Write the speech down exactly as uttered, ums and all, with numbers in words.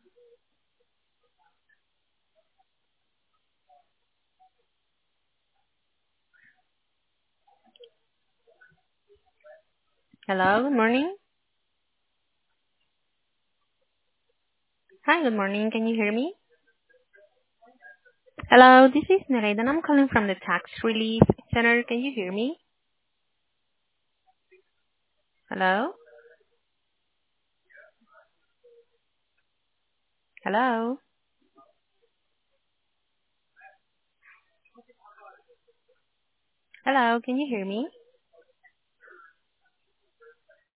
Hello, good morning. Hi, good morning. Can you hear me? Hello, this is Nereida and I'm calling from the Tax Relief Center. Can you hear me? Hello? Hello? Hello, can you hear me?